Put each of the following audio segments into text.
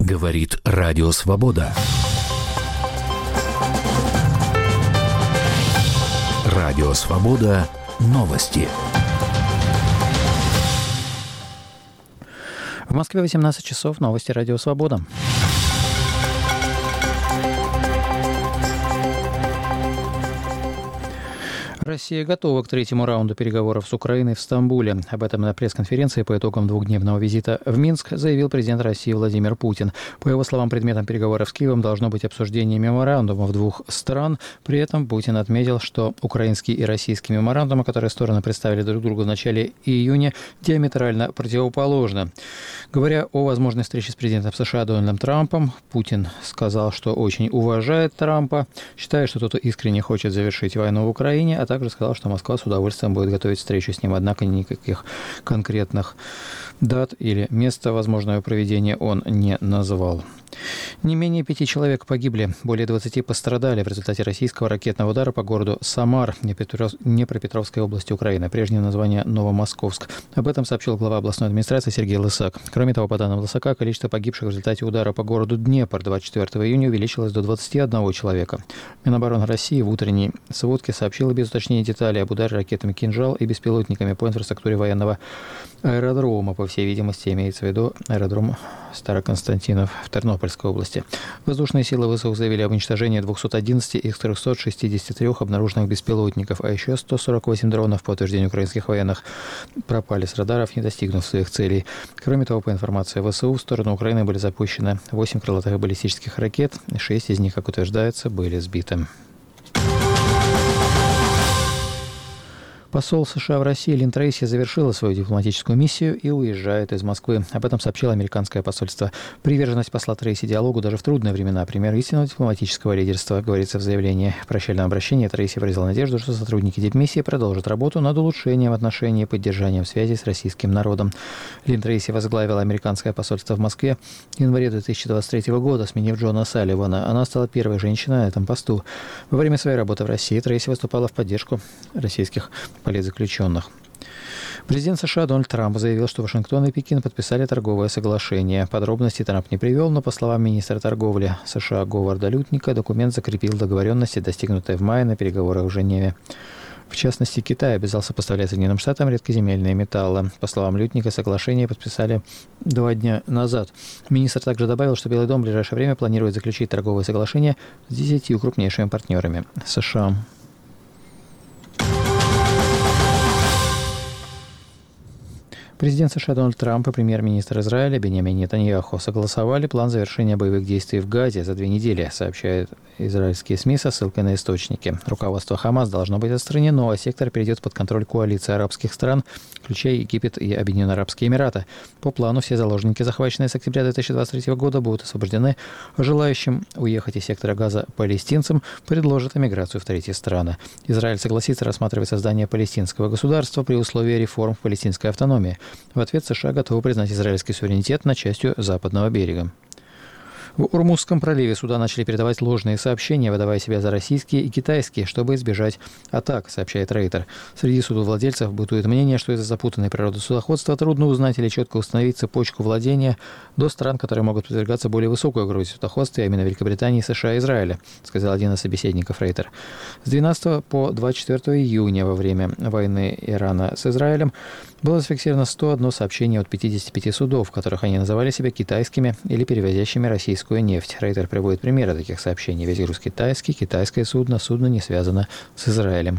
Говорит Радио Свобода. Радио Свобода. Новости. В Москве 18 часов. Новости Радио Свобода. Россия готова к третьему раунду переговоров с Украиной в Стамбуле. Об этом на пресс-конференции по итогам двухдневного визита в Минск заявил президент России Владимир Путин. По его словам, предметом переговоров с Киевом должно быть обсуждение меморандумов двух стран. При этом Путин отметил, что украинский и российский меморандумы, которые стороны представили друг другу в начале июня, диаметрально противоположны. Говоря о возможной встрече с президентом США Дональдом Трампом, Путин сказал, что очень уважает Трампа, считает, что тот искренне хочет завершить войну в Украине, а также сказал, что Москва с удовольствием будет готовить встречу с ним, однако никаких конкретных дат или места возможного проведения он не назвал. Не менее 5 человек погибли, более 20 пострадали в результате российского ракетного удара по городу Самар, Днепропетровской области Украины, прежнее название Новомосковск. Об этом сообщил глава областной администрации Сергей Лысак. Кроме того, по данным Лысака, количество погибших в результате удара по городу Днепр 24 июня увеличилось до 21 человека. Минобороны России в утренней сводке сообщила без уточнения деталей об ударе ракетами «Кинжал» и беспилотниками по инфраструктуре военного аэродрома. По всей видимости, имеется в виду аэродром Староконстантинов в Тернопольской области. Воздушные силы ВСУ заявили об уничтожении 211 из 363 обнаруженных беспилотников, а еще 148 дронов, по утверждению украинских военных, пропали с радаров, не достигнув своих целей. Кроме того, по информации ВСУ, в сторону Украины были запущены 8 крылатых баллистических ракет, 6 из них, как утверждается, были сбиты. Посол США в России Лин Трейси завершила свою дипломатическую миссию и уезжает из Москвы. Об этом сообщило американское посольство. Приверженность посла Трейси диалогу даже в трудные времена — пример истинного дипломатического лидерства, говорится в заявлении. В прощальном обращении Трейси выразила надежду, что сотрудники дипмиссии продолжат работу над улучшением отношений и поддержанием связи с российским народом. Лин Трейси возглавила американское посольство в Москве в январе 2023 года, сменив Джона Салливана. Она стала первой женщиной на этом посту. Во время своей работы в России Трейси выступала в поддержку российских политзаключенных. Президент США Дональд Трамп заявил, что Вашингтон и Пекин подписали торговое соглашение. Подробности Трамп не привел, но, по словам министра торговли США Говарда Лютника, документ закрепил договоренности, достигнутые в мае на переговорах в Женеве. В частности, Китай обязался поставлять Соединенным Штатам редкоземельные металлы. По словам Лютника, соглашение подписали 2 дня назад. Министр также добавил, что Белый дом в ближайшее время планирует заключить торговое соглашение с 10 крупнейшими партнерами США. Президент США Дональд Трамп и премьер-министр Израиля Биньямин Нетаньяху согласовали план завершения боевых действий в Газе за 2 недели, сообщают израильские СМИ со ссылкой на источники. Руководство Хамас должно быть отстранено, а сектор перейдет под контроль коалиции арабских стран, включая Египет и Объединенные Арабские Эмираты. По плану все заложники, захваченные с октября 2023 года, будут освобождены. Желающим уехать из сектора Газа палестинцам предложат эмиграцию в третьи страны. Израиль согласится рассматривать создание палестинского государства при условии реформ в палестинской автономии. В ответ США готовы признать израильский суверенитет над частью западного берега. В Ормузском проливе суда начали передавать ложные сообщения, выдавая себя за российские и китайские, чтобы избежать атак, сообщает Рейтер. Среди судовладельцев бытует мнение, что из-за запутанной природы судоходства трудно узнать или четко установить цепочку владения до стран, которые могут подвергаться более высокой угрозе судоходства, а именно Великобритании, США и Израиля, сказал один из собеседников Рейтер. С 12 по 24 июня во время войны Ирана с Израилем было зафиксировано 101 сообщение от 55 судов, в которых они называли себя китайскими или перевозящими российскую нефть. Рейтер приводит примеры таких сообщений. Весь груз китайский, китайское судно не связано с Израилем.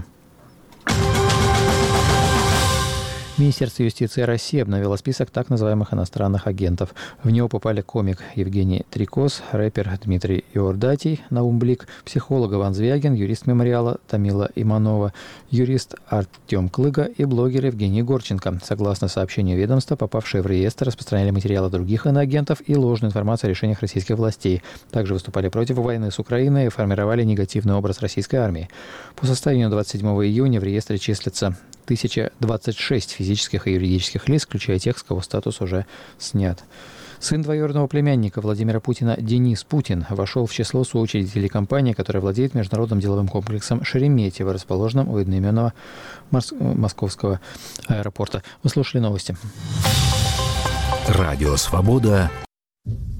Министерство юстиции России обновило список так называемых иностранных агентов. В него попали комик Евгений Трикос, рэпер Дмитрий Иордатий, Наум Блик, психолог Иван Звягин, юрист мемориала Тамила Иманова, юрист Артем Клыга и блогер Евгений Горченко. Согласно сообщению ведомства, попавшие в реестр распространяли материалы других иноагентов и ложную информацию о решениях российских властей. Также выступали против войны с Украиной и формировали негативный образ российской армии. По состоянию 27 июня в реестре числится 1026 физических и юридических лиц, включая тех, с кого статус уже снят. Сын двоюродного племянника Владимира Путина Денис Путин вошел в число соучредителей компании, которая владеет международным деловым комплексом «Шереметьево», расположенным у одноименного московского аэропорта. Вы слушали новости. Радио «Свобода».